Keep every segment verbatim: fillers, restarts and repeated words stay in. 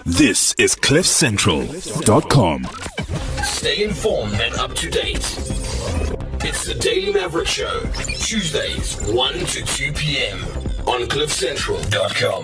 This is cliff central dot com. Stay informed and up to date. It's the Daily Maverick Show, Tuesdays, one to two p.m. on cliff central dot com.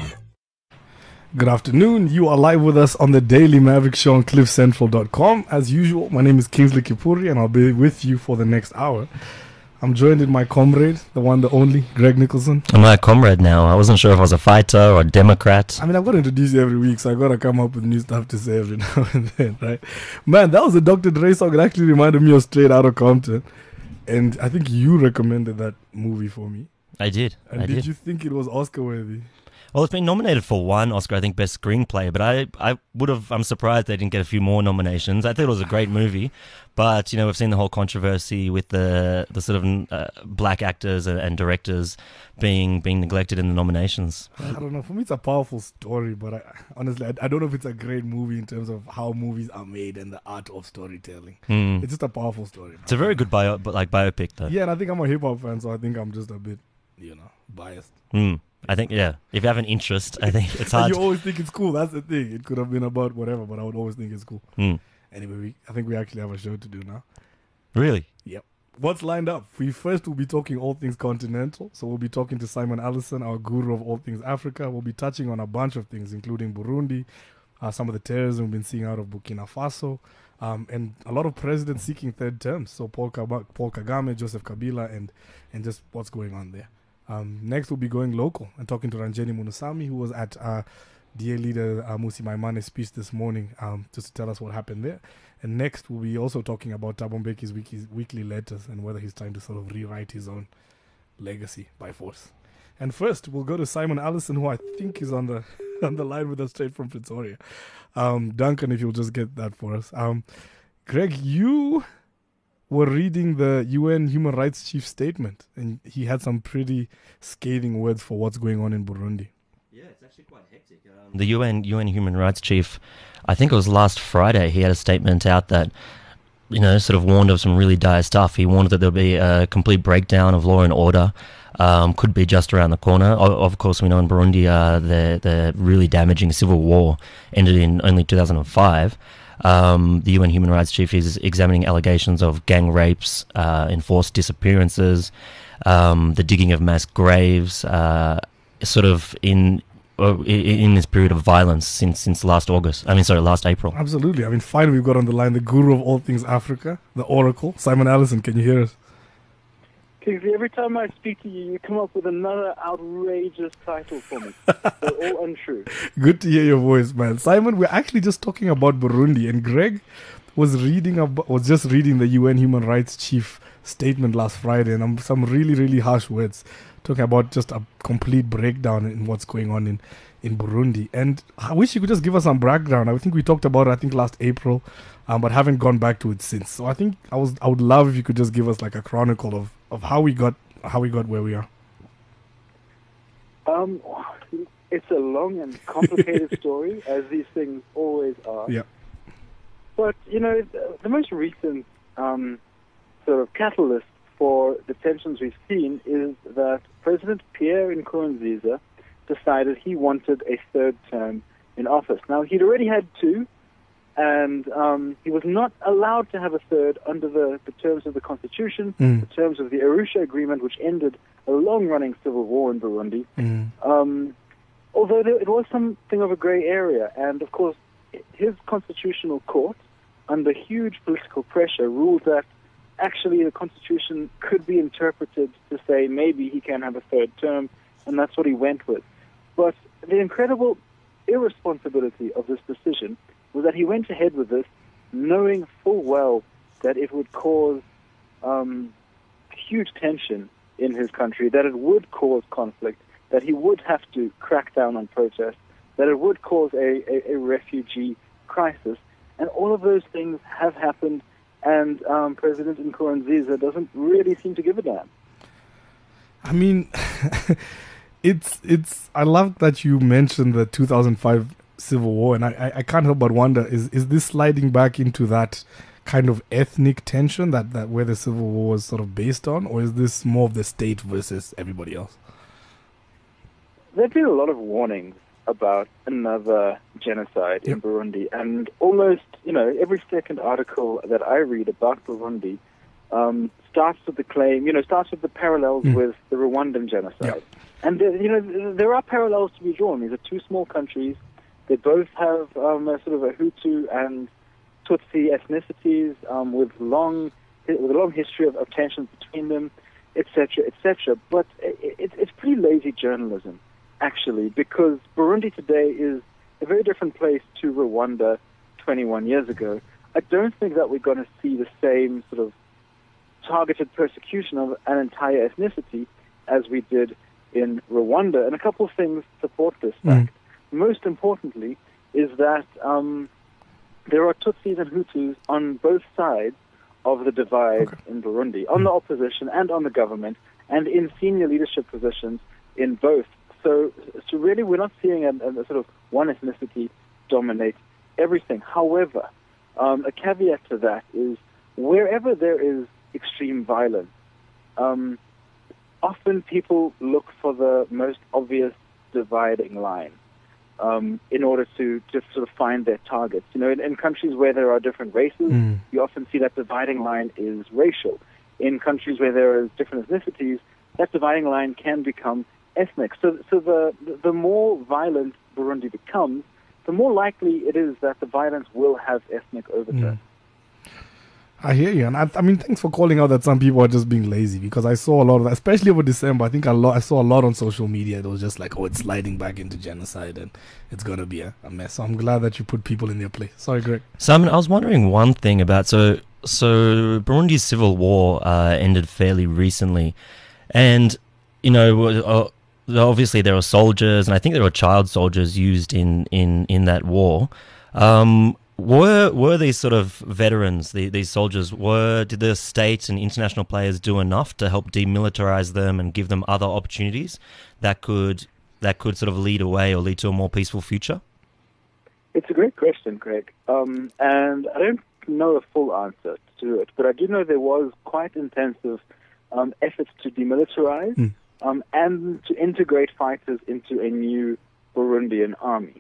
Good afternoon. You are live with us on the Daily Maverick Show on cliff central dot com. As usual, my name is Kingsley Kipuri and I'll be with you for the next hour. I'm joined with my comrade, the one, the only, Greg Nicholson. I'm my comrade now. I wasn't sure if I was a fighter or a Democrat. I mean, I've got to introduce you every week, so I've got to come up with new stuff to say every now and then, right? Man, that was a Doctor Dre song. It actually reminded me of Straight Outta Compton. And I think you recommended that movie for me. I did. And I did, did you think it was Oscar-worthy? Well, it's been nominated for one Oscar, I think, Best Screenplay, but I, I would have, I'm surprised they didn't get a few more nominations. I thought it was a great movie, but, you know, we've seen the whole controversy with the the sort of uh, black actors and, and directors being being neglected in the nominations. I don't know. For me, it's a powerful story, but I, honestly, I, I don't know if it's a great movie in terms of how movies are made and the art of storytelling. Mm. It's just a powerful story. It's a very good bio, but like biopic, though. Yeah, and I think I'm a hip-hop fan, so I think I'm just a bit, you know, biased. Mm. I think, yeah, if you have an interest, I think it's hard. You always think it's cool. That's the thing. It could have been about whatever, but I would always think it's cool. Mm. Anyway, we, I think we actually have a show to do now. Really? Yep. What's lined up? We first will be talking all things continental. So we'll be talking to Simon Allison, our guru of all things Africa. We'll be touching on a bunch of things, including Burundi, uh, some of the terrorism we've been seeing out of Burkina Faso, um, and a lot of presidents seeking third terms. So Paul, Kaba- Paul Kagame, Joseph Kabila, and, and just what's going on there. Um, next, we'll be going local and talking to Ranjeni Munusami, who was at uh, D A leader uh, Musi Maimane's speech this morning, um, just to tell us what happened there. And next, we'll be also talking about Thabo Mbeki's weekly, weekly letters and whether he's trying to sort of rewrite his own legacy by force. And first, we'll go to Simon Allison, who I think is on the on the line with us straight from Pretoria. Um, Duncan, if you'll just get that for us. Um, Greg, you were reading the U N Human Rights Chief statement, and he had some pretty scathing words for what's going on in Burundi. Yeah, it's actually quite hectic. Um, the U N U N Human Rights Chief, I think it was last Friday, he had a statement out that, you know, sort of warned of some really dire stuff. He warned that there'll be a complete breakdown of law and order, um, could be just around the corner. O- of course, we know in Burundi, uh, the the really damaging civil war ended in only two thousand five. Um, the U N Human Rights Chief is examining allegations of gang rapes, uh, enforced disappearances, um, the digging of mass graves, uh, sort of in uh, in this period of violence since since last August. I mean, sorry, last April. Absolutely. I mean, finally we've got on the line the guru of all things Africa, the Oracle, Simon Allison. Can you hear us? Kingsley, every time I speak to you, you come up with another outrageous title for me. They're all untrue. Good to hear your voice, man. Simon, we're actually just talking about Burundi, and Greg was reading about, was just reading the U N Human Rights Chief statement last Friday, and um, some really, really harsh words, talking about just a complete breakdown in what's going on in, in Burundi. And I wish you could just give us some background. I think we talked about it, I think, last April, um, but haven't gone back to it since. So I think I was I would love if you could just give us like a chronicle of, of how we got how we got where we are. Um, it's a long and complicated story, as these things always are. Yeah. But, you know, the, the most recent um, sort of catalyst for the tensions we've seen is that President Pierre Nkurunziza decided he wanted a third term in office. Now, he'd already had two, and um, he was not allowed to have a third under the, the terms of the Constitution, Mm. the terms of the Arusha Agreement, which ended a long-running civil war in Burundi. Mm. Um, although there, it was something of a gray area, and of course, his constitutional court, under huge political pressure, ruled that actually the Constitution could be interpreted to say maybe he can have a third term, and that's what he went with. But the incredible irresponsibility of this decision was that he went ahead with this knowing full well that it would cause um, huge tension in his country, that it would cause conflict, that he would have to crack down on protests, that it would cause a, a, a refugee crisis. And all of those things have happened, and um, President Nkurunziza doesn't really seem to give a damn. I mean, it's it's. I love that you mentioned the two thousand five civil war, and I, I, I can't help but wonder: is is this sliding back into that kind of ethnic tension that, that where the civil war was sort of based on, or is this more of the state versus everybody else? There have been a lot of warnings about another genocide Yep. in Burundi. And almost, you know, every second article that I read about Burundi um, starts with the claim, you know, starts with the parallels Mm. with the Rwandan genocide. Yep. And, there, you know, there are parallels to be drawn. These are two small countries. They both have um, a sort of a Hutu and Tutsi ethnicities um, with long, with a long history of, of tensions between them, et cetera, et cetera. But it, it, it's pretty lazy journalism, actually, because Burundi today is a very different place to Rwanda twenty-one years ago. I don't think that we're going to see the same sort of targeted persecution of an entire ethnicity as we did in Rwanda. And a couple of things support this fact. Mm. Most importantly is that um, there are Tutsis and Hutus on both sides of the divide Okay. in Burundi, on the opposition and on the government, and in senior leadership positions in both. So, so really, we're not seeing a, a sort of one ethnicity dominate everything. However, um, a caveat to that is wherever there is extreme violence, um, often people look for the most obvious dividing line um, in order to, to sort of find their targets. You know, in, in countries where there are different races, Mm. you often see that dividing line is racial. In countries where there are different ethnicities, that dividing line can become ethnic. So, so the the more violent Burundi becomes, the more likely it is that the violence will have ethnic overtones. Mm. I hear you, and I, I mean, thanks for calling out that some people are just being lazy, because I saw a lot of that, especially over December. I think a lot, I saw a lot on social media. It was just like, oh, it's sliding back into genocide, and it's gonna be a, a mess. So I'm glad that you put people in their place. Sorry, Greg. Simon, I was wondering one thing about so so Burundi's civil war uh, ended fairly recently, and you know uh, obviously there were soldiers, and I think there were child soldiers used in in in that war. Um, were were these sort of veterans, the, these soldiers, were did the state and international players do enough to help demilitarize them and give them other opportunities that could that could sort of lead away or lead to a more peaceful future? It's a great question, Craig. Um, and I don't know a full answer to it, but I do know there was quite intensive um, efforts to demilitarize Mm. um, and to integrate fighters into a new Burundian army.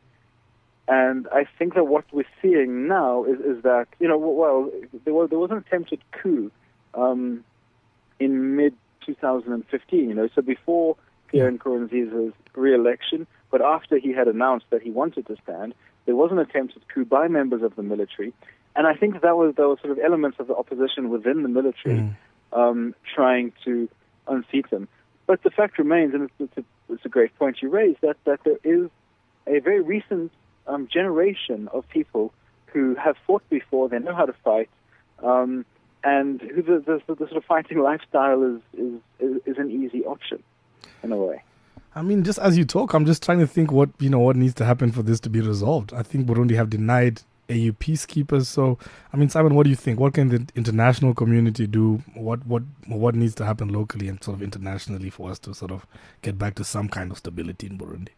And I think that what we're seeing now is, is that, you know, well, there was, there was an attempted coup um, in mid twenty fifteen, you know, so before Pierre Nkurunziza's re-election, but after he had announced that he wanted to stand, there was an attempted coup by members of the military. And I think that was, there were sort of elements of the opposition within the military Mm. um, trying to unseat him. But the fact remains, and it's, it's, a, it's a great point you raised, that, that there is a very recent um, generation of people who have fought before, they know how to fight, um, and who the, the, the sort of fighting lifestyle is, is, is, is an easy option, in a way. I mean, just as you talk, I'm just trying to think what, you know, what needs to happen for this to be resolved. I think Burundi have denied A U peacekeepers. So, I mean, Simon, what do you think? What can the international community do? What what what needs to happen locally and sort of internationally for us to sort of get back to some kind of stability in Burundi?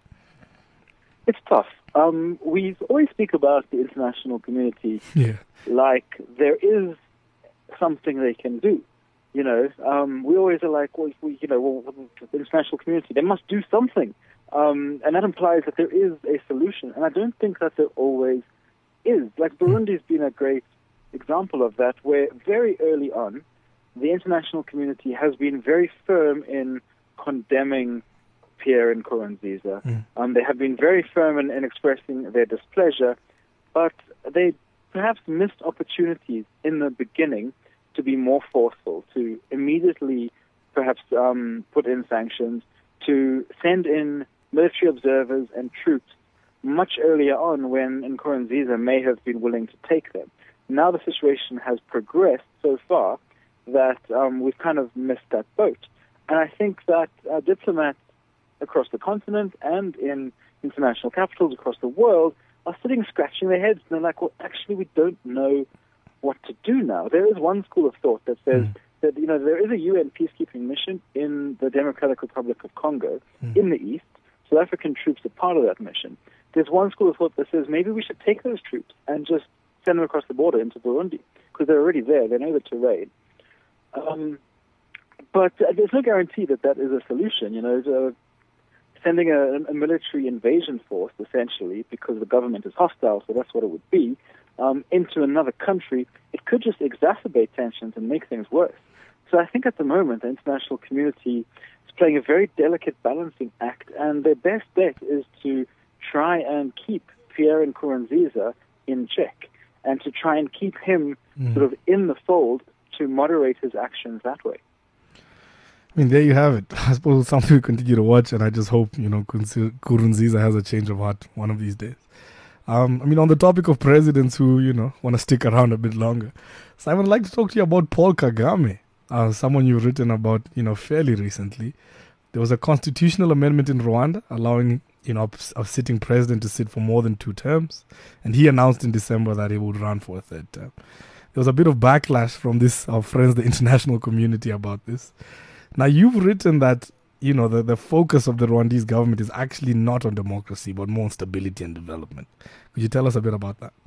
It's tough. Um, we always speak about the international community Yeah. like there is something they can do. You know, um, we always are like, well, we, you know, well, the international community, they must do something. Um, and that implies that there is a solution. And I don't think that there always is. Like, Burundi's been a great example of that, where very early on, the international community has been very firm in condemning Pierre Nkurunziza. Mm. Um, they have been very firm in, in expressing their displeasure, but they perhaps missed opportunities in the beginning to be more forceful, to immediately perhaps um, put in sanctions, to send in military observers and troops much earlier on when Nkurunziza may have been willing to take them. Now the situation has progressed so far that um, we've kind of missed that boat. And I think that uh, diplomats across the continent and in international capitals across the world are sitting scratching their heads, and they're like, well, actually, we don't know what to do now. There is one school of thought that says mm. that, you know, there is a U N peacekeeping mission in the Democratic Republic of Congo mm. in the east. South African troops are part of that mission. There's one school of thought that says maybe we should take those troops and just send them across the border into Burundi, because they're already there. They know the terrain. Um, but uh, there's no guarantee that that is a solution. You know, the, sending a, a military invasion force, essentially, because the government is hostile, so that's what it would be, um, into another country, it could just exacerbate tensions and make things worse. So I think at the moment the international community is playing a very delicate balancing act, and their best bet is to try and keep Pierre Nkurunziza in check, and to try and keep him mm. sort of in the fold to moderate his actions that way. I mean, there you have it. I suppose it's something we continue to watch, and I just hope, you know, Nkurunziza has a change of heart one of these days. Um, I mean, on the topic of presidents who, you know, want to stick around a bit longer, Simon, I'd like to talk to you about Paul Kagame, uh, someone you've written about, you know, fairly recently. There was a constitutional amendment in Rwanda allowing, you know, a sitting president to sit for more than two terms, and he announced in December that he would run for a third term. There was a bit of backlash from this, our friends, the international community, about this. Now, you've written that, you know, the, the focus of the Rwandese government is actually not on democracy, but more on stability and development. Could you tell us a bit about that?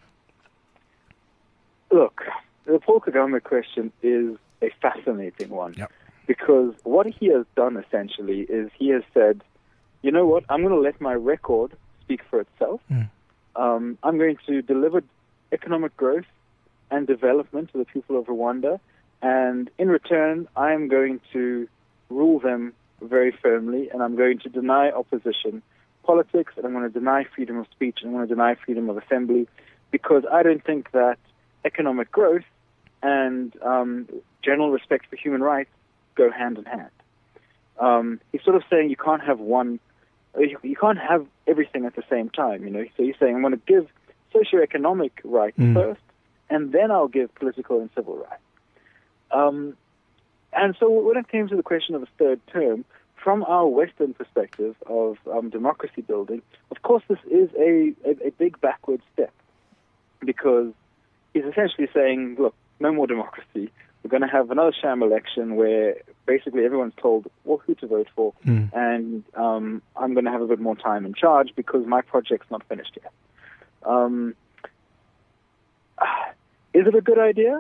Look, the Paul Kagame question is a fascinating one. Yep. Because what he has done, essentially, is he has said, you know what, I'm going to let my record speak for itself. Mm. Um, I'm going to deliver economic growth and development to the people of Rwanda, and in return, I'm going to rule them very firmly, and I'm going to deny opposition politics, and I'm going to deny freedom of speech, and I'm going to deny freedom of assembly, because I don't think that economic growth and um, general respect for human rights go hand in hand. Um, he's sort of saying you can't have one, you, you can't have everything at the same time, you know. So he's saying I'm going to give socioeconomic rights mm. first, and then I'll give political and civil rights. Um, and so when it came to the question of a third term, from our Western perspective of um, democracy building, of course this is a, a, a big backward step, because he's essentially saying, look, no more democracy. We're going to have another sham election where basically everyone's told well, who to vote for, mm. and um, I'm going to have a bit more time in charge because my project's not finished yet. Um, is it a good idea?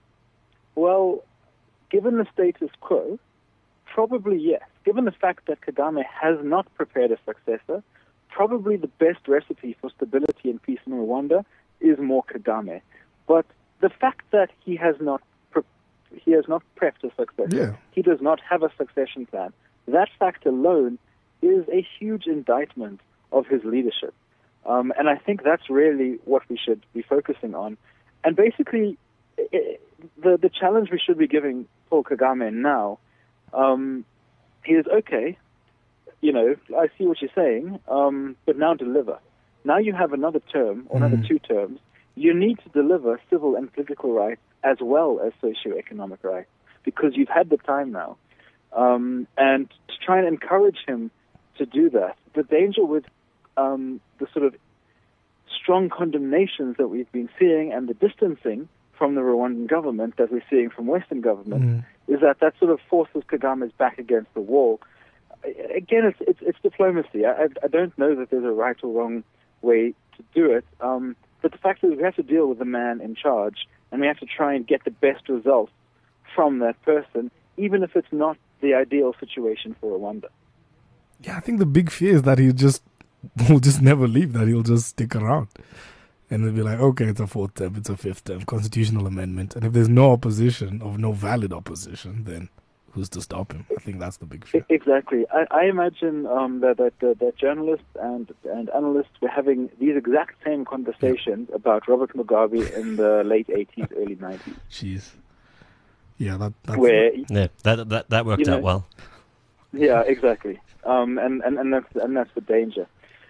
Well, given the status quo, probably yes. Given the fact that Kagame has not prepared a successor, probably the best recipe for stability and peace in Rwanda is more Kagame. But the fact that he has not pre- he has not prepped a successor, yeah. he does not have a succession plan, that fact alone is a huge indictment of his leadership. Um, and I think that's really what we should be focusing on. And basically, it, the the challenge we should be giving Paul Kagame now um, is, okay, you know, I see what you're saying, um, but now deliver. Now you have another term, or another mm. two terms. You need to deliver civil and political rights as well as socioeconomic rights, because you've had the time now. Um, and to try and encourage him to do that, the danger with um, the sort of strong condemnations that we've been seeing and the distancing from the Rwandan government that we're seeing from Western government mm. is that that sort of forces Kagame's back against the wall. Again, it's it's, it's diplomacy. I, I don't know that there's a right or wrong way to do it, um, but the fact is we have to deal with the man in charge, and we have to try and get the best results from that person, even if it's not the ideal situation for Rwanda. Yeah, I think the big fear is that he'll just will just never leave, that he'll just stick around. And it'll be like, okay, it's a fourth term, it's a fifth term, constitutional amendment. And if there's no opposition, or no valid opposition, then who's to stop him? I think that's the big fear. Exactly. I, I imagine um, that, that, that, that journalists and, and analysts were having these exact same conversations yeah. about Robert Mugabe in the late eighties, early nineties. Jeez. Yeah, that that's Where, yeah, that, that, that worked you know, out well. Yeah, exactly. Um, and, and, and, that's, and that's the danger.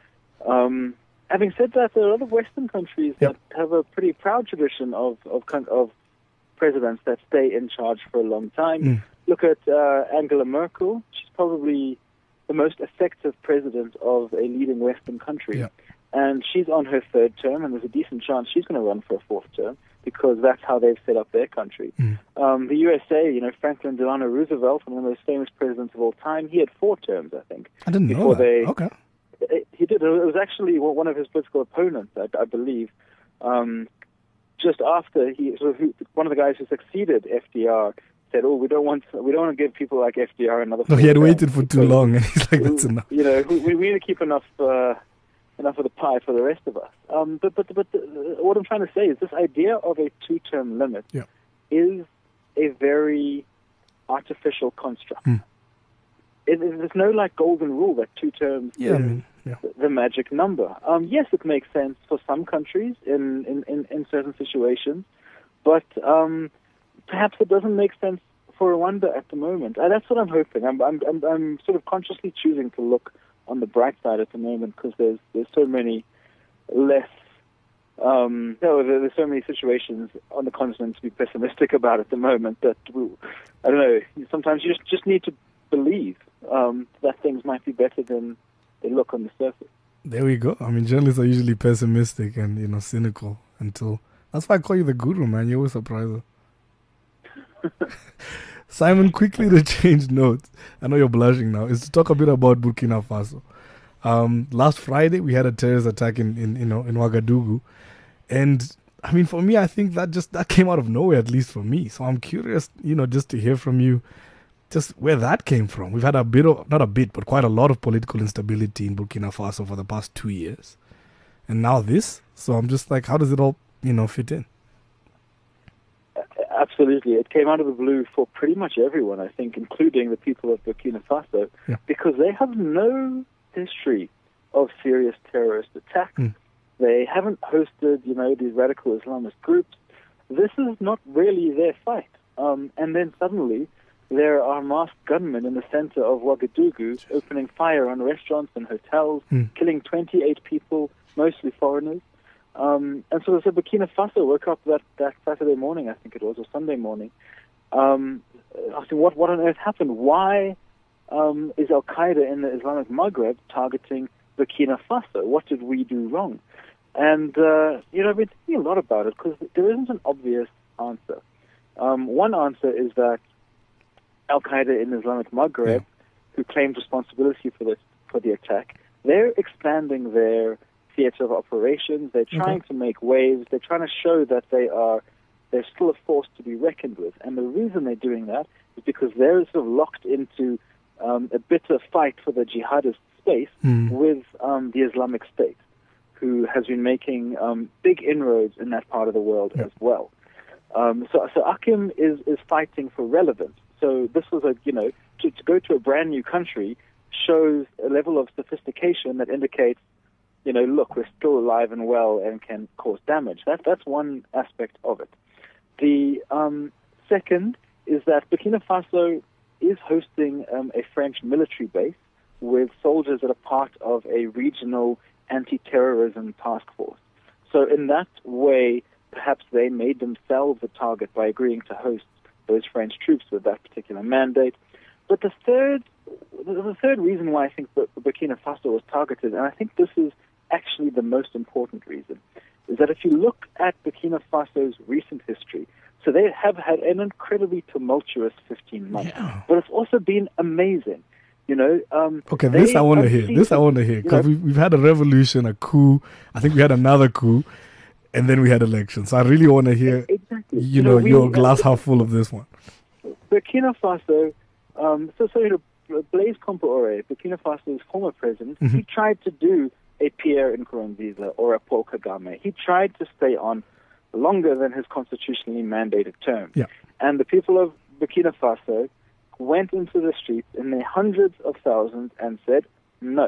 Um, having said that, there are a lot of Western countries yep. that have a pretty proud tradition of, of, of presidents that stay in charge for a long time. Mm. Look at uh, Angela Merkel. She's probably the most effective president of a leading Western country. Yep. And she's on her third term, and there's a decent chance she's going to run for a fourth term, because that's how they've set up their country. Mm. Um, the U S A, you know, Franklin Delano Roosevelt, one of the most famous presidents of all time, he had four terms, I think. I didn't know that. They, okay. It, he did. It was actually one of his political opponents, I, I believe. Um, just after he, so who, one of the guys who succeeded F D R said, "Oh, we don't want we don't want to give people like F D R another." No, he had four waited terms for too because, long, and he's like, "That's enough." You know, we, we need to keep enough uh, enough of the pie for the rest of us. Um, but but but the, what I'm trying to say is this idea of a two-term limit Yeah. is a very artificial construct. Hmm. It, it, there's no like golden rule that two terms Yeah, I is mean, yeah. the, the magic number. Um, yes, it makes sense for some countries in, in, in, in certain situations, but um, perhaps it doesn't make sense for Rwanda at the moment. And that's what I'm hoping. I'm, I'm, I'm, I'm sort of consciously choosing to look on the bright side at the moment because there's there's so many less. Um, no, there- there's so many situations on the continent to be pessimistic about at the moment that we, I don't know. Sometimes you just, just need to believe um, that things might be better than they look on the surface. There we go. I mean, journalists are usually pessimistic and, you know, cynical until... That's why I call you the guru, man. You're always surprised. Simon, quickly to change notes. I know you're blushing now. Is to talk a bit about Burkina Faso. Um, last Friday, we had a terrorist attack in, in, you know, in Ouagadougou. And, I mean, for me, I think that just that came out of nowhere, at least for me. So I'm curious, you know, just to hear from you just where that came from. We've had a bit of, not a bit, but quite a lot of political instability in Burkina Faso for the past two years. And now this. So I'm just like, how does it all, you know, fit in? Absolutely. It came out of the blue for pretty much everyone, I think, including the people of Burkina Faso, Yeah. because they have no history of serious terrorist attacks. Mm. They haven't hosted, you know, these radical Islamist groups. This is not really their fight. Um, and then suddenly there are masked gunmen in the center of Ouagadougou opening fire on restaurants and hotels, Mm. killing twenty-eight people, mostly foreigners. Um, and so, so Burkina Faso woke up that, that Saturday morning, I think it was, or Sunday morning, um, asking what, what on earth happened? Why um, is Al-Qaeda in the Islamic Maghreb targeting Burkina Faso? What did we do wrong? And, uh, you know, I've been thinking a lot about it because there isn't an obvious answer. Um, one answer is that Al-Qaeda in the Islamic Maghreb, Yeah. who claimed responsibility for this, for the attack, they're expanding their theater of operations. They're trying Okay. to make waves. They're trying to show that they are they're still a force to be reckoned with. And the reason they're doing that is because they're sort of locked into um, a bitter fight for the jihadist space Mm. with um, the Islamic State, who has been making um, big inroads in that part of the world Yeah. as well. Um, so, so Akim is, is fighting for relevance. So this was a, you know, to, to go to a brand new country shows a level of sophistication that indicates, you know, look, we're still alive and well and can cause damage. That, that's one aspect of it. The um, second is that Burkina Faso is hosting um, a French military base with soldiers that are part of a regional anti-terrorism task force. So in that way, perhaps they made themselves a target by agreeing to host those French troops with that particular mandate. But the third, the third reason why I think that Burkina Faso was targeted, and I think this is actually the most important reason, is that if you look at Burkina Faso's recent history, so they have had an incredibly tumultuous fifteen months, Yeah. but it's also been amazing. You know, um, Okay, this they I want to have hear. seen- This I want to hear you because know, we've, we've had a revolution, a coup. I think we had another coup, and then we had elections. So I really want to hear, exactly. you know, we- your glass half full of this one. Burkina Faso, um, so, so you know, Blaise Compaoré, Burkina Faso's former president, Mhm. he tried to do a Pierre Nkurunziza or a Paul Kagame. He tried to stay on longer than his constitutionally mandated term. Yeah. And the people of Burkina Faso went into the streets in their hundreds of thousands and said, no,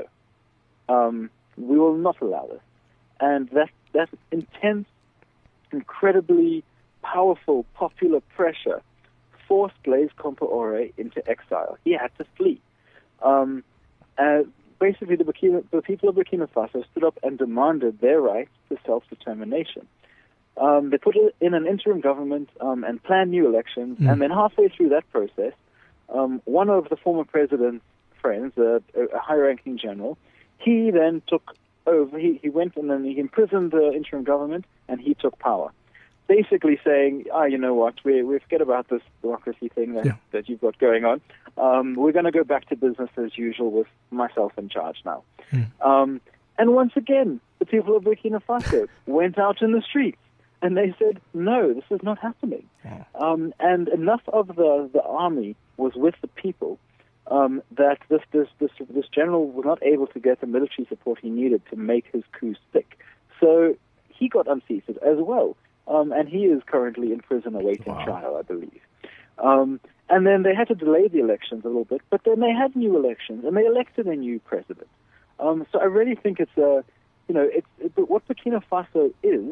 um, we will not allow this. And that, that intense, incredibly powerful popular pressure forced Blaise Compaoré into exile. He had to flee. Um, uh, basically, the, Burkina, the people of Burkina Faso stood up and demanded their right to self-determination. Um, they put in an interim government um, and planned new elections, Mm. and then halfway through that process, um, one of the former president's friends, a, a high-ranking general, he then took over. He, he went and then he imprisoned the interim government, and he took power. Basically saying, ah, you know what, we we forget about this democracy thing that, Yeah. that you've got going on. Um, we're going to go back to business as usual with myself in charge now. Mm. Um, and once again, the people of Burkina Faso went out in the streets And they said, no, this is not happening. Yeah. Um, and enough of the, the army was with the people um, that this, this, this, this general was not able to get the military support he needed to make his coup stick. So he got unseated as well. Um, and he is currently in prison awaiting Wow. trial, I believe. Um, and then they had to delay the elections a little bit, but then they had new elections, and they elected a new president. Um, so I really think it's a, you know, it's it, what Burkina Faso is,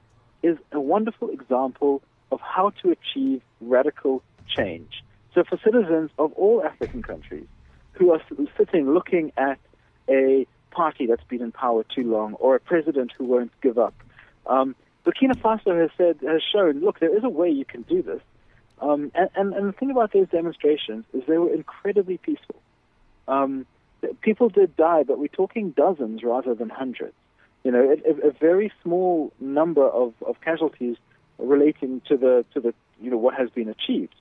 is a wonderful example of how to achieve radical change. So for citizens of all African countries who are sitting looking at a party that's been in power too long or a president who won't give up, um, Burkina Faso has said, has shown, look, there is a way you can do this. Um, and, and, and the thing about those demonstrations is they were incredibly peaceful. Um, people did die, but we're talking dozens rather than hundreds. You know, a, a very small number of, of casualties relating to the to the you know what has been achieved.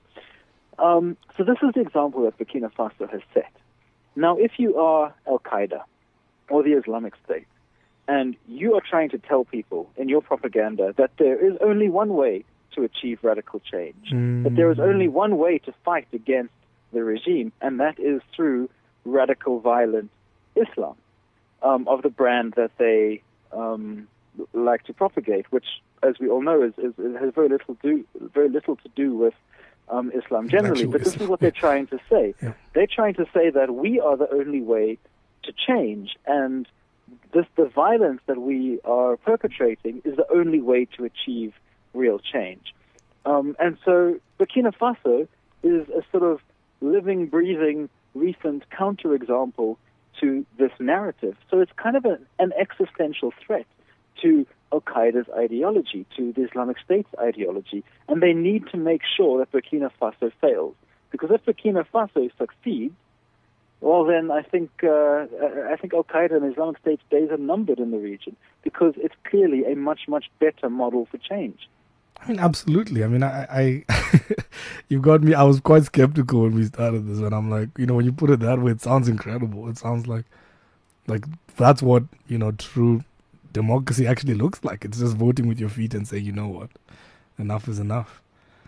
Um, so this is the example that Burkina Faso has set. Now, if you are Al Qaeda or the Islamic State, and you are trying to tell people in your propaganda that there is only one way to achieve radical change, Mm. that there is only one way to fight against the regime, and that is through radical, violent Islam, um, of the brand that they um, like to propagate, which, as we all know, is, is, is has very little do very little to do with um, Islam generally. Actual But this Islam. is what they're trying to say. Yeah. They're trying to say that we are the only way to change, and this the violence that we are perpetrating is the only way to achieve real change. Um, and so Burkina Faso is a sort of living, breathing, recent counterexample to this narrative. So it's kind of a, an existential threat to Al-Qaeda's ideology, to the Islamic State's ideology, and they need to make sure that Burkina Faso fails. Because if Burkina Faso succeeds, well, then I think uh, I think Al-Qaeda and Islamic State's days are numbered in the region, because it's clearly a much, much better model for change. I mean, absolutely. I mean, I, I you got me. I was quite skeptical when we started this, and I'm like, you know, when you put it that way, it sounds incredible. It sounds like, like that's what, you know, true democracy actually looks like. It's just voting with your feet and saying, you know what, enough is enough.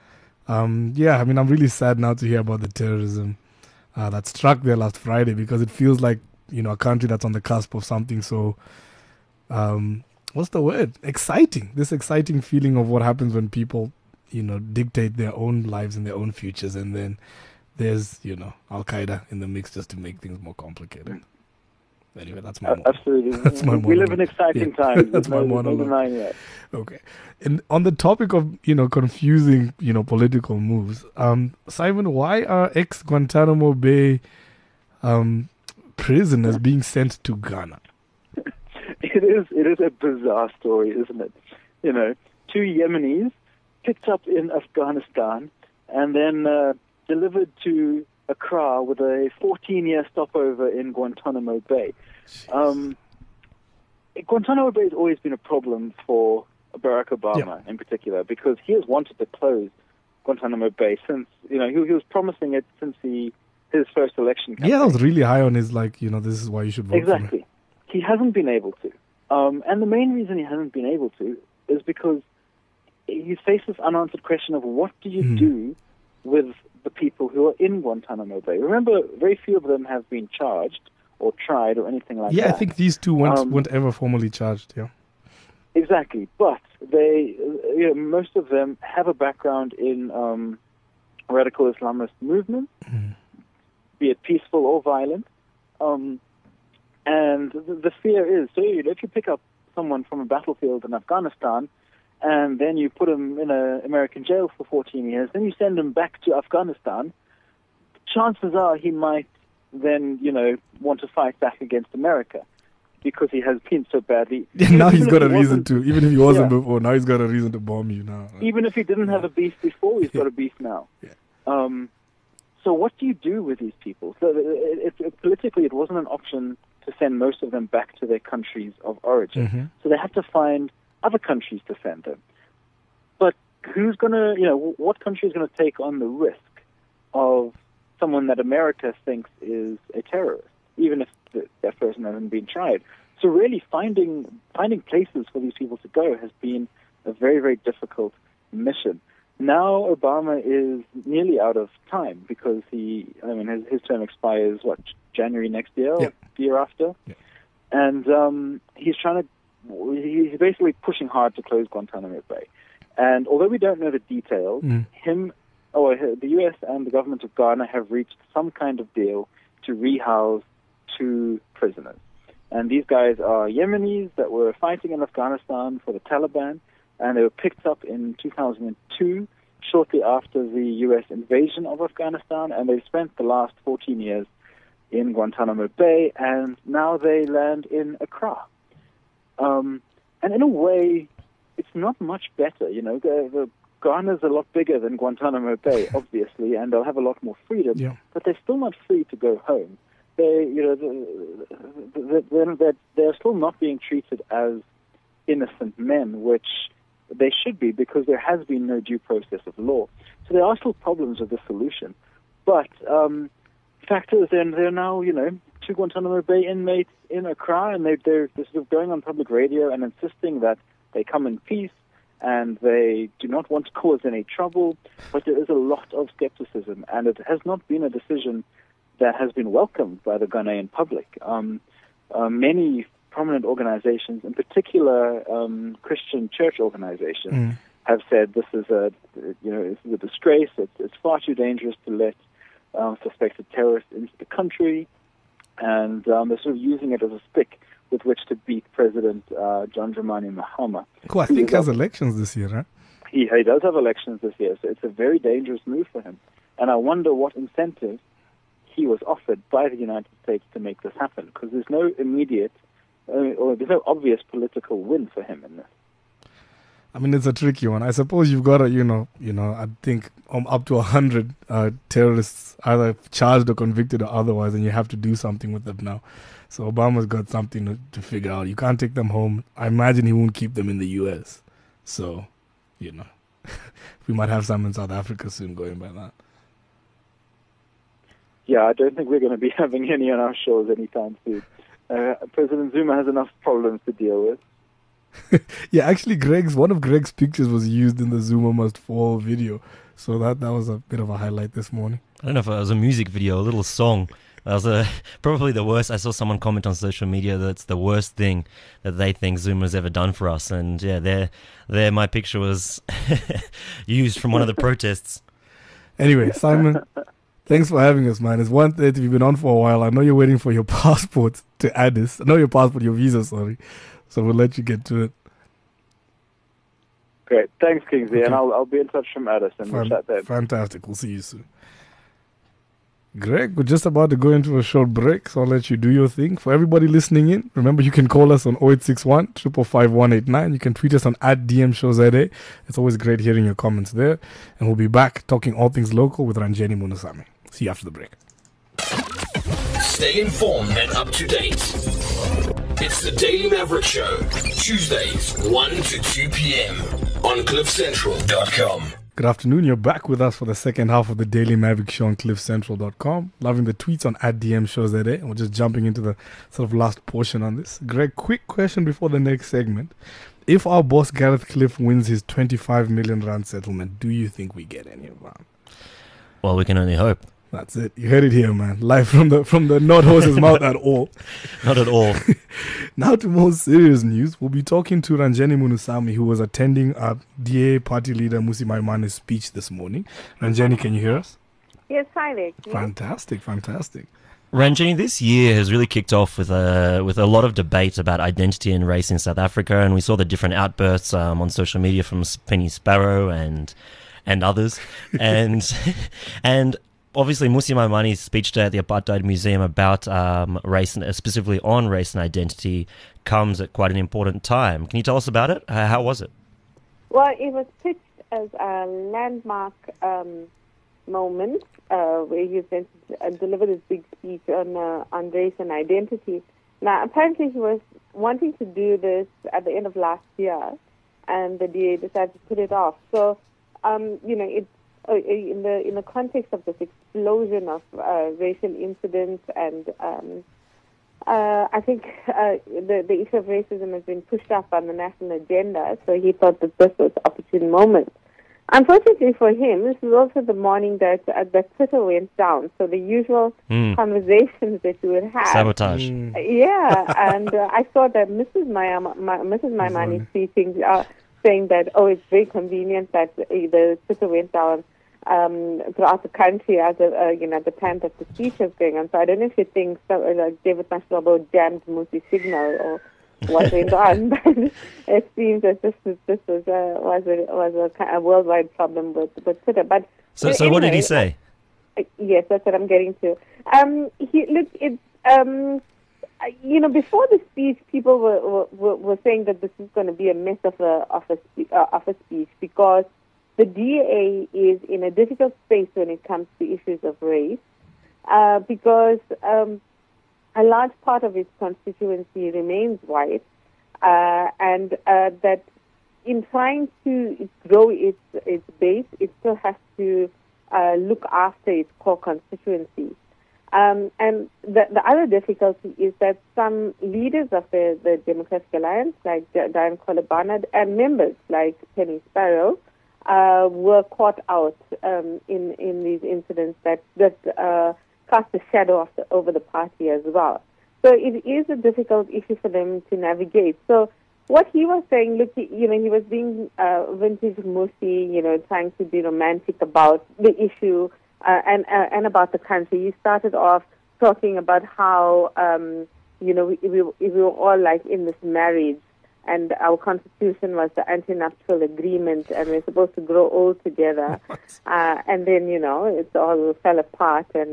Um, yeah, I mean, I'm really sad now to hear about the terrorism uh, that struck there last Friday, because it feels like, you know, a country that's on the cusp of something so. Um, What's the word? Exciting. This exciting feeling of what happens when people, you know, dictate their own lives and their own futures, and then there's, you know, Al Qaeda in the mix just to make things more complicated. Anyway, that's my Uh, absolutely. That's my we live monologue. in exciting Yeah. times. That's There's my no- there's no monologue. denying that. Okay. And on the topic of, you know, confusing, you know, political moves, um, Simon, why are ex-Guantanamo Bay um, prisoners being sent to Ghana? It is it is a bizarre story, isn't it? You know, two Yemenis picked up in Afghanistan and then uh, delivered to Accra with a fourteen-year stopover in Guantanamo Bay. Um, Guantanamo Bay has always been a problem for Barack Obama Yeah. in particular, because he has wanted to close Guantanamo Bay since, you know, he, he was promising it since he, his first election campaign. Yeah, that was really high on his, like, you know, this is why you should vote for me. Exactly. He hasn't been able to. Um, and the main reason he hasn't been able to is because he's faced this unanswered question of what do you Hmm. do with the people who are in Guantanamo Bay. Remember, very few of them have been charged or tried or anything like Yeah, that. I think these two weren't, Um, weren't ever formally charged, yeah. Exactly. But they, uh, you know, most of them have a background in um, radical Islamist movements, Mm. be it peaceful or violent. Um, and the, the fear is, so you know, if you pick up someone from a battlefield in Afghanistan and then you put him in an American jail for fourteen years, then you send him back to Afghanistan, chances are he might then, you know, want to fight back against America because he has been so badly. Yeah, Even- now he's even got if a he reason wasn't- to. Even if he wasn't Yeah. before, now he's got a reason to bomb you now. Even if he didn't have a beef before, he's got a beef now. Yeah. Um, so what do you do with these people? So it, it, it, politically, it wasn't an option to send most of them back to their countries of origin. Mhm. So they have to find other countries to send them. But who's going to, you know, what country is going to take on the risk of someone that America thinks is a terrorist, even if the, that person hasn't been tried? So really finding finding places for these people to go has been a very, very difficult mission. Now Obama is nearly out of time because he, I mean, his, his term expires, what, January next year Yeah. or the year after? Yeah. And um, he's trying to, he's basically pushing hard to close Guantanamo Bay. And although we don't know the details, Mm. him, or the U S and the government of Ghana have reached some kind of deal to rehouse two prisoners. And these guys are Yemenis that were fighting in Afghanistan for the Taliban, and they were picked up in two thousand two, shortly after the U S invasion of Afghanistan, and they've spent the last fourteen years in Guantanamo Bay, and now they land in Accra. Um, and in a way, it's not much better. You know, the, the Ghana's a lot bigger than Guantanamo Bay, obviously, and they'll have a lot more freedom, Yeah. but they're still not free to go home. They, you know, they're, they're, they're still not being treated as innocent men, which they should be because there has been no due process of law. So there are still problems with the solution. But um, fact is, they're, they're now, you know, two Guantanamo Bay inmates in Accra, and they, they're, they're sort of going on public radio and insisting that they come in peace and they do not want to cause any trouble. But there is a lot of skepticism, and it has not been a decision that has been welcomed by the Ghanaian public. Um, uh, many prominent organizations, in particular um, Christian church organizations, Mm. have said this is a, you know, this is a disgrace. It's, it's far too dangerous to let um, suspected terrorists into the country, and um, they're sort of using it as a stick with which to beat President uh, John Dramani Mahama. Who I think has elections this year, right? He, he does have elections this year, so it's a very dangerous move for him. And I wonder what incentive he was offered by the United States to make this happen, because there's no immediate uh, or there's no obvious political win for him in this. I mean, it's a tricky one. I suppose you've got to, you know, you know, I think um, up to a hundred uh, terrorists either charged or convicted or otherwise, and you have to do something with them now. So Obama's got something to, to figure out. You can't take them home. I imagine he won't keep them in the U S. So, you know, we might have some in South Africa soon going by that. Yeah, I don't think we're going to be having any on our shows anytime soon. Uh, President Zuma has enough problems to deal with. Yeah, actually, Greg's one of Greg's pictures was used in the Zuma Must Fall video, so that that was a bit of a highlight this morning. I don't know if it was a music video, a little song. That was a, probably the worst. I saw someone comment on social media that it's the worst thing that they think Zuma's ever done for us. And yeah, there, there, my picture was used from one of the protests. Anyway, Simon, thanks for having us, man. It's one thirty. We've been on for a while. I know you're waiting for your passport to Addis. I know your passport, your visa, sorry. So we'll let you get to it. Great. Thanks, Kingsley. Okay. And I'll, I'll be in touch from Addis and we'll Fan- chat then. fantastic. We'll see you soon. Greg, we're just about to go into a short break, so I'll let you do your thing. For everybody listening in, remember you can call us on oh eight six one, five five five, one eight nine. You can tweet us on at D M Show Z A. It's always great hearing your comments there. And we'll be back talking all things local with Ranjeni Munusamy. See you after the break. Stay informed and up to date. It's the Daily Maverick Show, Tuesdays, one to two p.m. on cliff central dot com. Good afternoon. You're back with us for the second half of the Daily Maverick Show on cliff central dot com. Loving the tweets on at D M Show Z A. And we're just jumping into the sort of last portion on this. Greg, quick question before the next segment. If our boss Gareth Cliff wins his twenty-five million rand settlement, do you think we get any of that? Well, we can only hope. That's it. You heard it here, man. Live from the from the not horse's mouth at all. Not at all. Now to more serious news. We'll be talking to Ranjeni Munusamy, who was attending uh, D A party leader Musi Maimane's speech this morning. Ranjeni, can you hear us? Yes, hi there. Yes. Fantastic, fantastic. Ranjini, this year has really kicked off with a with a lot of debate about identity and race in South Africa, and we saw the different outbursts um, on social media from Penny Sparrow and and others, and and. Obviously, Musi Maimani's speech today at the Apartheid Museum about um, race, and specifically on race and identity, comes at quite an important time. Can you tell us about it? Uh, how was it? Well, it was pitched as a landmark um, moment uh, where he sent, uh, delivered his big speech on, uh, on race and identity. Now, apparently he was wanting to do this at the end of last year, and the D A decided to put it off. So, um, you know, it Uh, in the in the context of this explosion of uh, racial incidents and um, uh, I think uh, the, the issue of racism has been pushed up on the national agenda, so he thought that this was an opportune moment. Unfortunately for him, this is also the morning that uh, that Twitter went down. So the usual Mm. conversations that you would have, Sabotage. Mm. yeah. And uh, I saw that Missus Maya, Ma, Missus Maimani tweeting, uh, saying that oh, it's very convenient that uh, the Twitter went down um, throughout the country at the uh, you know at the time that the speech was going on. So I don't know if you think so, uh, like David Mashlobo jammed Musi signal or what went on, but it seems that this was this was a was a was a, kind of worldwide problem with with Twitter. But So, but so what did he anyway, say? uh, yes, that's what I'm getting to. Um, he look it. Um, uh, you know, before the speech, people were were, were saying that this is going to be a mess of a of a spe- uh, of a speech because the D A is in a difficult space when it comes to issues of race, uh, because. Um, A large part of its constituency remains white, uh, and uh, that in trying to grow its its base, it still has to uh, look after its core constituency. Um, and the, the other difficulty is that some leaders of the, the Democratic Alliance, like Diane Kohler-Barnard, and members like Penny Sparrow, uh, were caught out um, in in these incidents that that. Uh, cast a shadow of the, over the party as well. So it is a difficult issue for them to navigate. So what he was saying, look, he, you know, he was being uh, vintage Musi, you know, trying to be romantic about the issue uh, and uh, and about the country. He started off talking about how, um, you know, we, we, we were all like in this marriage and our constitution was the anti-nuptial agreement and we're supposed to grow old together. Uh, and then, you know, it all fell apart and,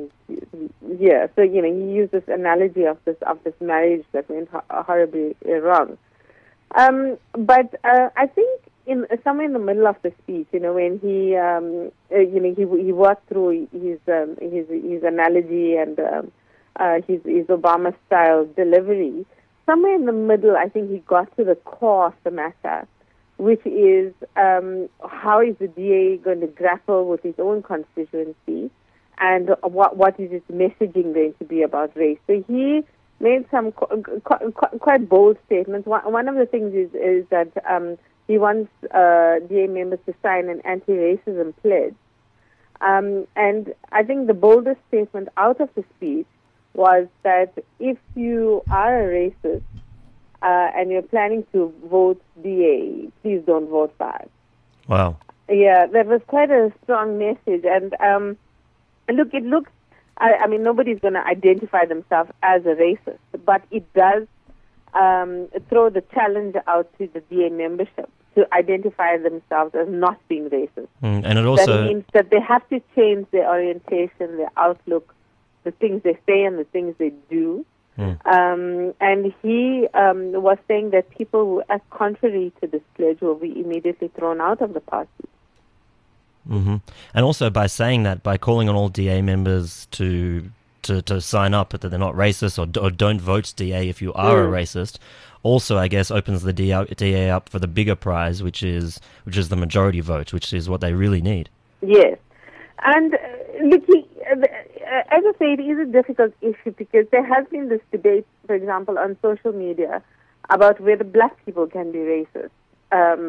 yeah, so, you know, he used this analogy of this of this marriage that went ho- horribly wrong. Um, but uh, I think in somewhere in the middle of the speech, you know, when he, um, uh, you know, he he worked through his um, his his analogy and um, uh, his his Obama-style delivery, somewhere in the middle, I think he got to the core of the matter, which is um, how is the D A going to grapple with its own constituency and what what is its messaging going to be about race. So he made some qu- qu- qu- quite bold statements. One, one of the things is, is that um, he wants uh, D A members to sign an anti-racism pledge. Um, and I think the boldest statement out of the speech was that if you are a racist uh, and you're planning to vote D A, please don't vote for us. Wow. Yeah, that was quite a strong message. And um, look, it looks, I, I mean, nobody's going to identify themselves as a racist, but it does um, throw the challenge out to the D A membership to identify themselves as not being racist. Mm, and it also... That means that they have to change their orientation, their outlook, the things they say and the things they do. Mm. Um, and he um, was saying that people who act contrary to this pledge will be immediately thrown out of the party. Mm-hmm. And also by saying that, by calling on all D A members to to, to sign up that they're not racist or, or don't vote D A if you are Mm. a racist, also I guess opens the D A, D A up for the bigger prize, which is which is the majority vote, which is what they really need. Yes. And uh, look, he, uh, as I say, it is a difficult issue because there has been this debate, for example, on social media about whether black people can be racist. Um,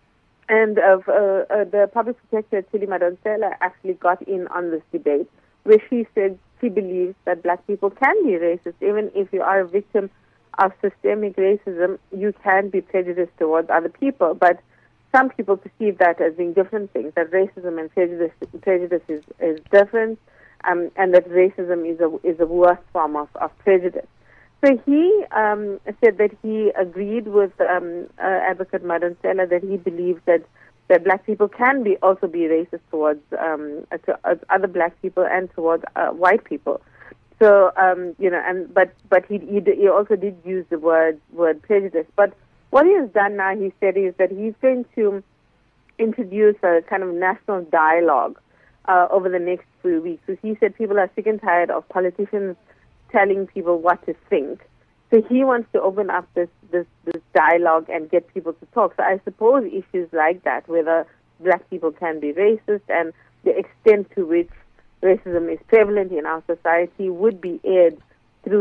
and uh, uh, the public protector, Thuli Madonsela, actually got in on this debate where she said she believes that black people can be racist. Even if you are a victim of systemic racism, you can be prejudiced towards other people. But some people perceive that as being different things, that racism and prejudice, prejudice is, is different, um, and that racism is a is a worse form of, of prejudice. So he um, said that he agreed with um, uh, Advocate Madonsela that he believes that, that black people can be also be racist towards um, to, uh, other black people and towards uh, white people. So um, you know, and but but he, he he also did use the word word prejudice, but. What he has done now, he said, is that he's going to introduce a kind of national dialogue uh, over the next few weeks. So he said people are sick and tired of politicians telling people what to think. So he wants to open up this, this, this dialogue and get people to talk. So I suppose issues like that, whether black people can be racist and the extent to which racism is prevalent in our society, would be aired through this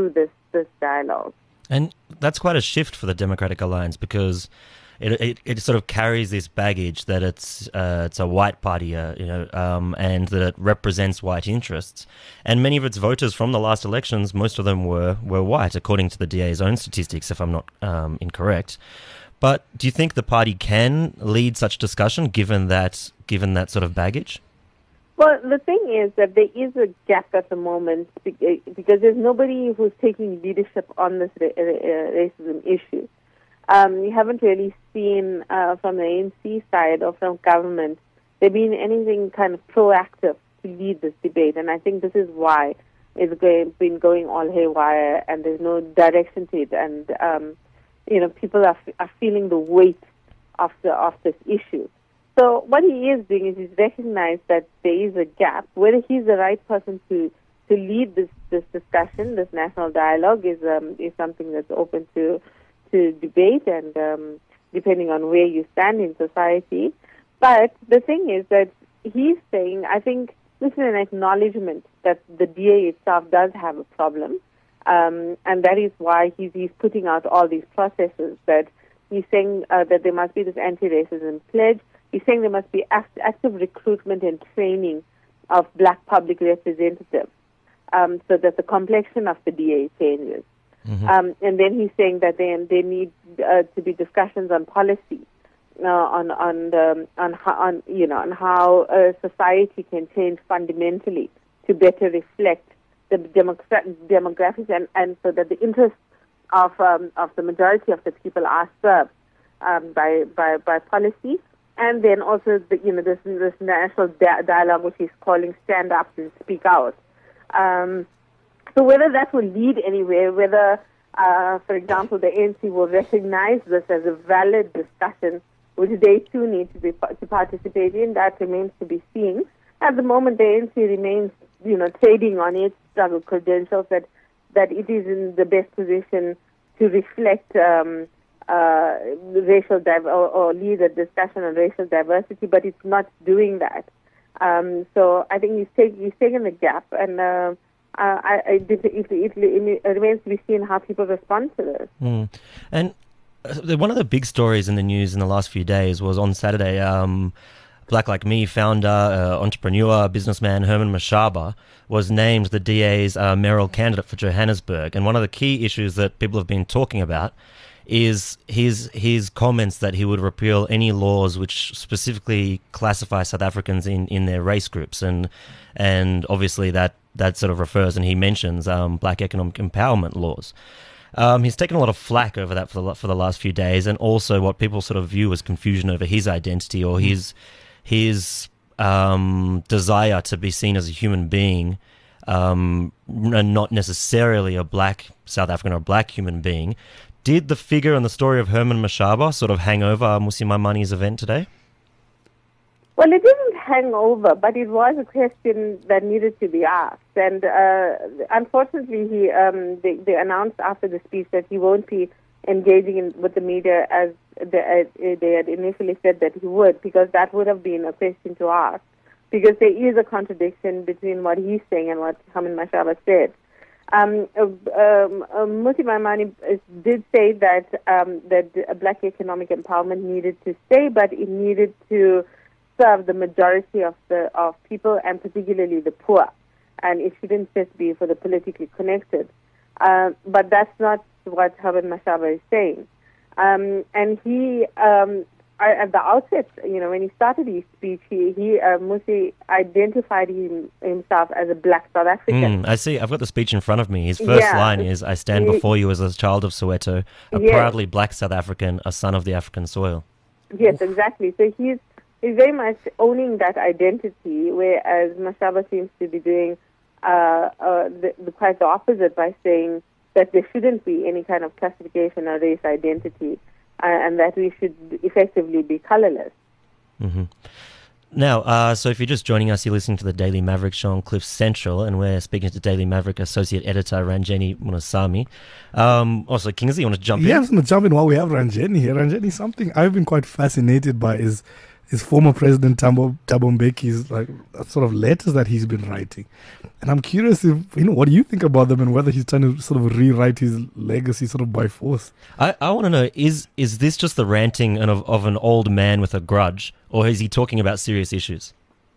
this dialogue. And that's quite a shift for the Democratic Alliance, because it it, it sort of carries this baggage that it's uh, it's a white party, uh, you know, um, and that it represents white interests. And many of its voters from the last elections, most of them were were white, according to the D A's own statistics, if I'm not um, incorrect. But do you think the party can lead such discussion, given that given that sort of baggage? Well, the thing is that there is a gap at the moment because there's nobody who's taking leadership on this racism issue. Um, you haven't really seen uh, from the A N C side or from government there been anything kind of proactive to lead this debate, and I think this is why it's going, been going all haywire, and there's no direction to it, and um, you know people are are feeling the weight of the of this issue. So what he is doing is he's recognized that there is a gap. Whether he's the right person to, to lead this, this discussion, this national dialogue, is um, is something that's open to to debate, and um, depending on where you stand in society. But the thing is that he's saying, I think this is an acknowledgement that the D A itself does have a problem, um, and that is why he's, he's putting out all these processes. That he's saying uh, that there must be this anti-racism pledge. He's saying there must be act- active recruitment and training of black public representatives um, so that the complexion of the D A changes. Mm-hmm. Um, and then he's saying that there they need uh, to be discussions on policy, uh, on on the, on how, on you know on how uh, society can change fundamentally to better reflect the demogra- demographics, and, and so that the interests of um, of the majority of the people are served um, by by by policy. And then also, the, you know, this this national di- dialogue, which he's calling "Stand Up and Speak Out." Um, so whether that will lead anywhere, whether, uh, for example, the A N C will recognize this as a valid discussion, which they too need to be to participate in, that remains to be seen. At the moment, the A N C remains, you know, trading on its struggle credentials that that it is in the best position to reflect. Um, Uh, racial div- or, or lead a discussion on racial diversity, but it's not doing that. Um, so I think he's, take, he's taken the gap, and uh, I, I, it, it, it, it remains to be seen how people respond to this. Mm. And uh, one of the big stories in the news in the last few days was on Saturday. Um, Black Like Me founder, uh, entrepreneur, businessman Herman Mashaba was named the D A's uh, mayoral candidate for Johannesburg. And one of the key issues that people have been talking about is his his comments that he would repeal any laws which specifically classify South Africans in, in their race groups, and and obviously that, that sort of refers, and he mentions um, black economic empowerment laws. Um, he's taken a lot of flack over that for the for the last few days, and also what people sort of view as confusion over his identity or his his um, desire to be seen as a human being, um, and not necessarily a black South African or black human being. Did the figure and the story of Herman Mashaba sort of hang over Mmusi Maimani's event today? Well, it didn't hang over, but it was a question that needed to be asked. And uh, unfortunately, he um, they, they announced after the speech that he won't be engaging in, with the media as they, uh, they had initially said that he would, because that would have been a question to ask. Because there is a contradiction between what he's saying and what Herman Mashaba said. Um, uh, um, uh, Mmusi Maimani did say that um, that black economic empowerment needed to stay, but it needed to serve the majority of the of people, and particularly the poor, and it shouldn't just be for the politically connected. Uh, but that's not what Herman Mashaba is saying. Um, and he, um, at the outset, you know, when he started his speech, he, he uh, Mmusi identified him, himself as a black South African. Mm, I see. I've got the speech in front of me. His first yeah. line is, "I stand before you as a child of Soweto, a yes. proudly black South African, a son of the African soil." Yes, exactly. So he's he's very much owning that identity, whereas Mashaba seems to be doing uh, uh, the, the quite the opposite by saying that there shouldn't be any kind of classification or race identity, uh, and that we should effectively be colorless. Mm-hmm. Now, uh, so if you're just joining us, you're listening to the Daily Maverick show on Cliff Central, and we're speaking to Daily Maverick Associate Editor Ranjeni Munasamy. Um, also, Kingsley, you want to jump yeah, in? Yeah, I'm going to jump in while we have Ranjeni here. Ranjeni, something I've been quite fascinated by is is former President Thabo Thabo Mbeki's like sort of letters that he's been writing, and I'm curious if you know what do you think about them and whether he's trying to sort of rewrite his legacy sort of by force. I, I want to know is is this just the ranting of of an old man with a grudge, or is he talking about serious issues?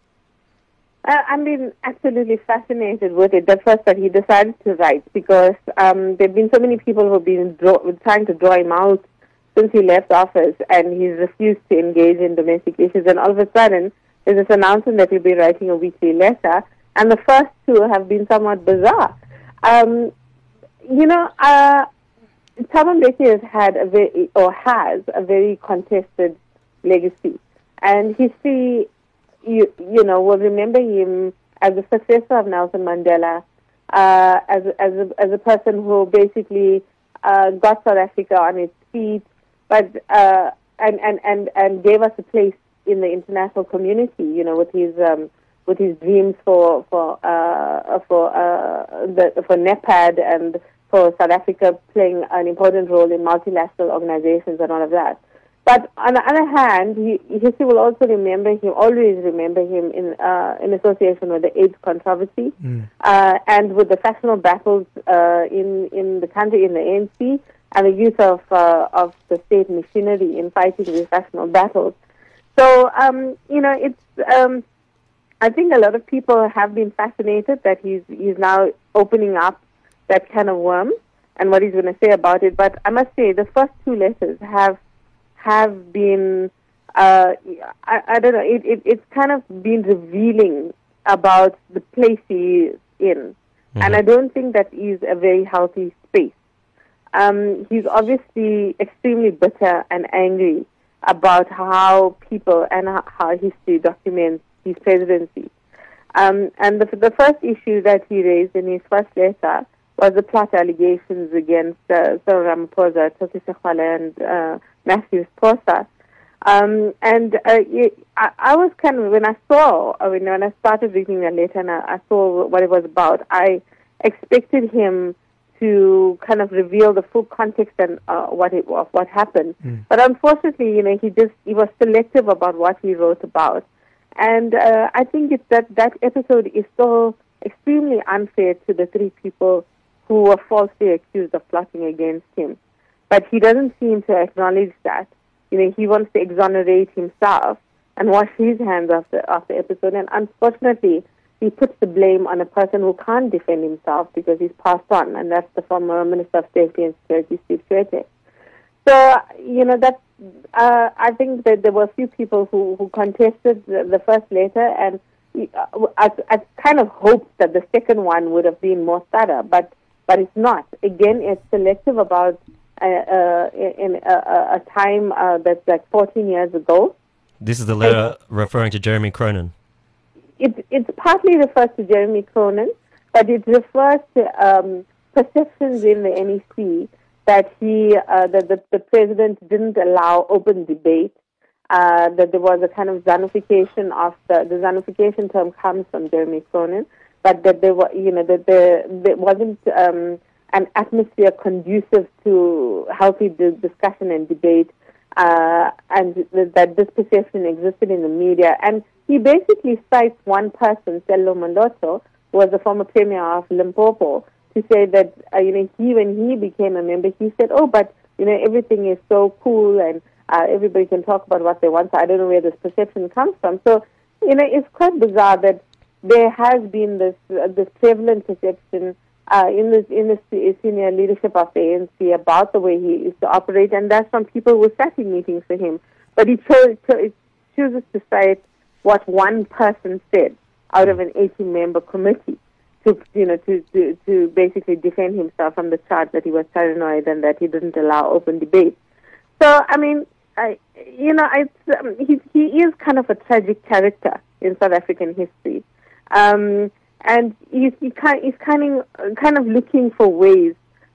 Uh, I've been absolutely fascinated with it. The first that he decided to write because um, there have been so many people who have been draw, trying to draw him out since he left office, and he's refused to engage in domestic issues. And all of a sudden, there's this announcement that he'll be writing a weekly letter, and the first two have been somewhat bizarre. Um, you know, uh, Thabo Mbeki has had a very, or has a very contested legacy, and history, you you know, will remember him as a successor of Nelson Mandela, uh, as as a, as a person who basically uh, got South Africa on its feet, but uh, and, and and and gave us a place in the international community. You know, with his um, with his dreams for for uh, for uh, the for NEPAD and for South Africa playing an important role in multilateral organizations and all of that. But on the other hand, he, history will also remember him, always remember him in uh, in association with the AIDS controversy mm. uh, and with the factional battles uh, in in the country, in the A N C, and the use of uh, of the state machinery in fighting these factional battles. So um, you know, it's um, I think a lot of people have been fascinated that he's he's now opening up that can of worms and what he's going to say about it. But I must say, the first two letters have. have been, uh, I, I don't know, it, it, it's kind of been revealing about the place he is in. Mm-hmm. And I don't think that is a very healthy space. Um, he's obviously extremely bitter and angry about how people and how history documents his presidency. Um, and the, the first issue that he raised in his first letter was the plot allegations against uh, Cyril Ramaphosa, Toki Sexwale, and uh, Matthew Sposa. Um, and uh, I, I was kind of, when I saw, I mean, when I started reading the letter and I, I saw what it was about, I expected him to kind of reveal the full context and uh, what it of what happened. Mm. But unfortunately, you know, he just he was selective about what he wrote about, and uh, I think it's that that episode is so extremely unfair to the three people who were falsely accused of plotting against him. But he doesn't seem to acknowledge that. You know, he wants to exonerate himself and wash his hands off the, off the episode. And unfortunately, he puts the blame on a person who can't defend himself because he's passed on, and that's the former Minister of Safety and Security, Steve Tshwete. So, you know, that uh, I think that there were a few people who, who contested the, the first letter, and uh, I, I kind of hoped that the second one would have been more thorough, but but it's not. Again, it's selective about uh, uh, in a, a time uh, that's like fourteen years ago. This is the letter and referring to Jeremy Cronin. It, it partly refers to Jeremy Cronin, but it refers to um, perceptions in the N E C that he, uh, that the, the president didn't allow open debate, uh, that there was a kind of zonification of the, the zonification term comes from Jeremy Cronin, but that there were, you know, that there, there wasn't um, an atmosphere conducive to healthy di- discussion and debate, uh, and th- that this perception existed in the media. And he basically cites one person, Sello Moloto, who was the former premier of Limpopo, to say that, uh, you know, he, when he became a member, he said, oh, but, you know, everything is so cool and uh, everybody can talk about what they want, so I don't know where this perception comes from. So, you know, it's quite bizarre that there has been this uh, this prevalent perception uh, in this in the senior leadership of the A N C about the way he used to operate, and that's from people who sat in meetings for him. But he cho- cho- chooses to cite what one person said out of an eighteen-member committee to, you know, to, to to basically defend himself from the charge that he was paranoid and that he didn't allow open debate. So, I mean, I, you know, it's, um, he he is kind of a tragic character in South African history. Um, and he's, he kind, he's kind of, kind of looking for ways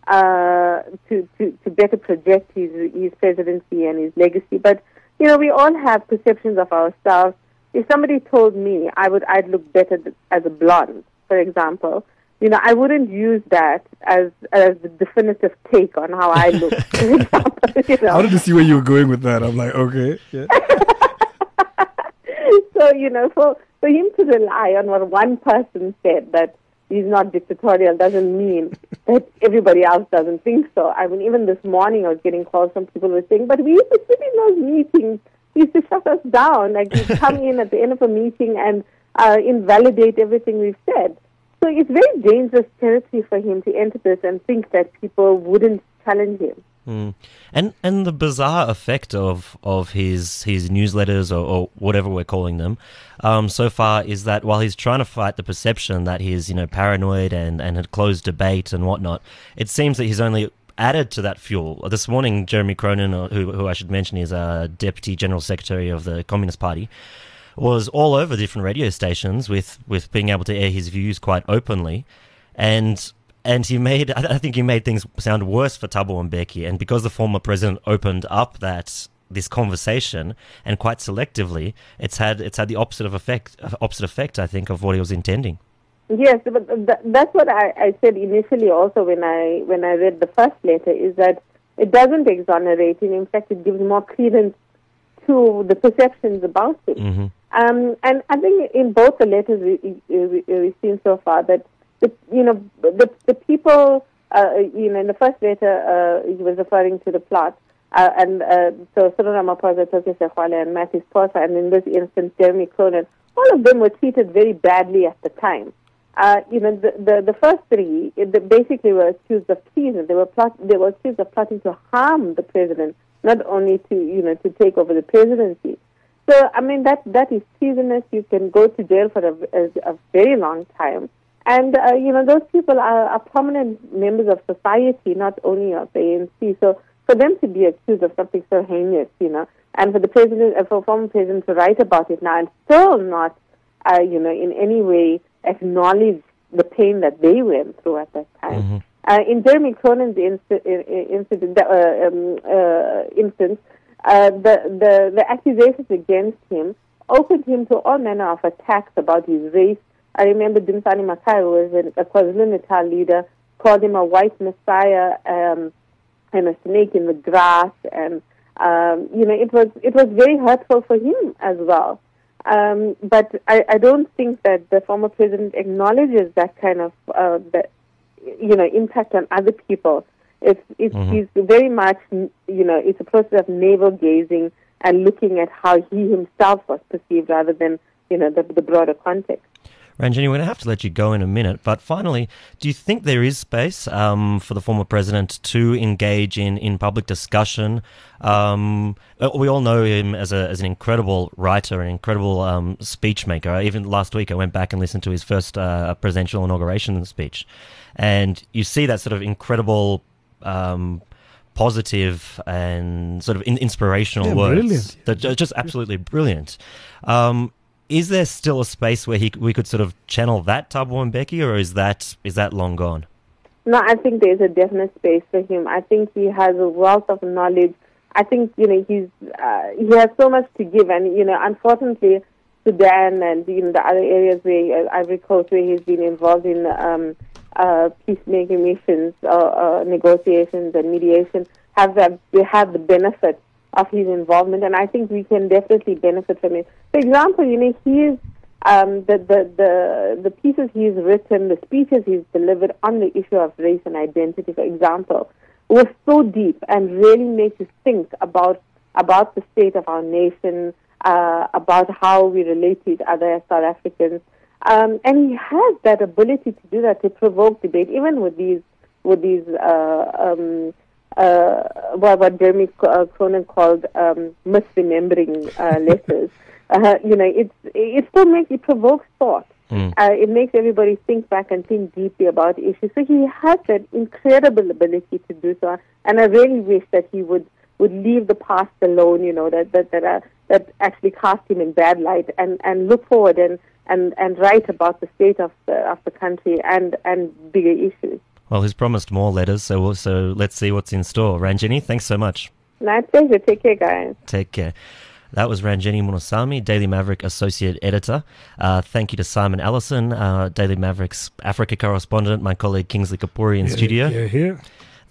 uh, to, to, to better project his, his presidency and his legacy. But, you know, we all have perceptions of ourselves. If somebody told me I would, I'd look better as a blonde, for example, you know, I wouldn't use that as as the definitive take on how I look, for example. You know? I wanted to see where you were going with that. I'm like, okay, yeah. so, you know, for, for him to rely on what one person said, that he's not dictatorial, doesn't mean that everybody else doesn't think so. I mean, even this morning I was getting calls from people who were saying, but we used to sit in those meetings, he used to shut us down. Like, he'd come in at the end of a meeting and uh, invalidate everything we've said. So it's very dangerous territory for him to enter this and think that people wouldn't challenge him. Mm. And and the bizarre effect of of his his newsletters or, or whatever we're calling them, um, so far is that while he's trying to fight the perception that he's, you know, paranoid and, and had closed debate and whatnot, it seems that he's only added to that fuel. This morning, Jeremy Cronin, uh, who who I should mention is a deputy general secretary of the Communist Party, was all over different radio stations with with being able to air his views quite openly, and. And he made, I think he made things sound worse for Thabo Mbeki. And because the former president opened up that this conversation, and quite selectively, it's had it's had the opposite of effect, opposite effect, I think, of what he was intending. Yes, but th- that's what I, I said initially. Also, when I when I read the first letter, is that it doesn't exonerate him. In fact, it gives more credence to the perceptions about him. Mm-hmm. Um, and I think in both the letters we, we, we've seen so far that. The, you know, the the people, uh, you know, in the first letter, uh, he was referring to the plot, uh, and uh, so Cyril Ramaphosa, Toke Sefwale, and Matthew Sposa, and in this instance, Jeremy Cronin, all of them were treated very badly at the time. Uh, you know, the, the the first three it, they basically were accused of treason. They were plot, they were accused of plotting to harm the president, not only to you know to take over the presidency. So I mean that that is treasonous. You can go to jail for a, a, a very long time. And, uh, you know, those people are, are prominent members of society, not only of the A N C. So for them to be accused of something so heinous, you know, and for the president, uh, for former president to write about it now and still not, uh, you know, in any way acknowledge the pain that they went through at that time. Mm-hmm. Uh, in Jeremy Cronin's inci- incident, uh, um, uh, instance, uh, the, the, the accusations against him opened him to all manner of attacks about his race. I remember Dimsani Makai, who was a KwaZulu-Natal leader, called him a white messiah um, and a snake in the grass, and um, you know it was it was very hurtful for him as well. Um, but I, I don't think that the former president acknowledges that kind of uh, that you know impact on other people. It's it's mm-hmm. he's very much you know it's a process of navel gazing and looking at how he himself was perceived rather than you know the, the broader context. Ranjini, we're going to have to let you go in a minute, but finally, do you think there is space um, for the former president to engage in, in public discussion? Um, we all know him as a as an incredible writer, an incredible um, speech maker. Even last week, I went back and listened to his first uh, presidential inauguration speech, and you see that sort of incredible, um, positive and sort of in- inspirational yeah, words. Brilliant. That are just absolutely brilliant. Um, Is there still a space where he we could sort of channel that Thabo Mbeki, or is that is that long gone? No, I think there's a definite space for him. I think he has a wealth of knowledge. I think you know he's uh, he has so much to give, and you know, unfortunately, Sudan and you know the other areas where uh, Ivory Coast, where he's been involved in um, uh, peacemaking missions, uh, uh, negotiations, and mediation, have that they have the benefit of his involvement, and I think we can definitely benefit from it. For example, you know, he is um, the, the the the pieces he's written, the speeches he's delivered on the issue of race and identity, for example, was so deep and really made you think about about the state of our nation, uh, about how we relate to each other as South Africans, um, and he has that ability to do that, to provoke debate, even with these with these. Uh, um, Uh, what, what Jeremy uh, Cronin called um, misremembering uh, letters. Uh, you know, it's it still makes it provokes thought. Mm. Uh, it makes everybody think back and think deeply about issues. So he has that incredible ability to do so, and I really wish that he would, would leave the past alone. You know, that that that, uh, that actually cast him in bad light, and, and look forward and, and, and write about the state of the, of the country and, and bigger issues. Well, he's promised more letters, so we'll, so let's see what's in store. Ranjini, thanks so much. My pleasure. Take care, guys. Take care. That was Ranjini Munusami, Daily Maverick Associate Editor. Uh, thank you to Simon Allison, uh, Daily Maverick's Africa correspondent, my colleague Kingsley Kapuri in yeah, studio. Yeah, here.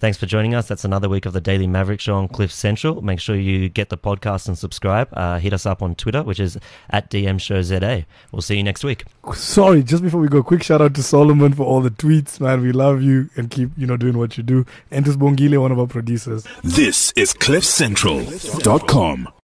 Thanks for joining us. That's another week of the Daily Maverick Show on Cliff Central. Make sure you get the podcast and subscribe. Uh, hit us up on Twitter, which is at D M Show Z A. We'll see you next week. Sorry, just before we go, quick shout out to Solomon for all the tweets, man. We love you and keep, you know, doing what you do. And to Bongile, one of our producers. This is cliff central dot com.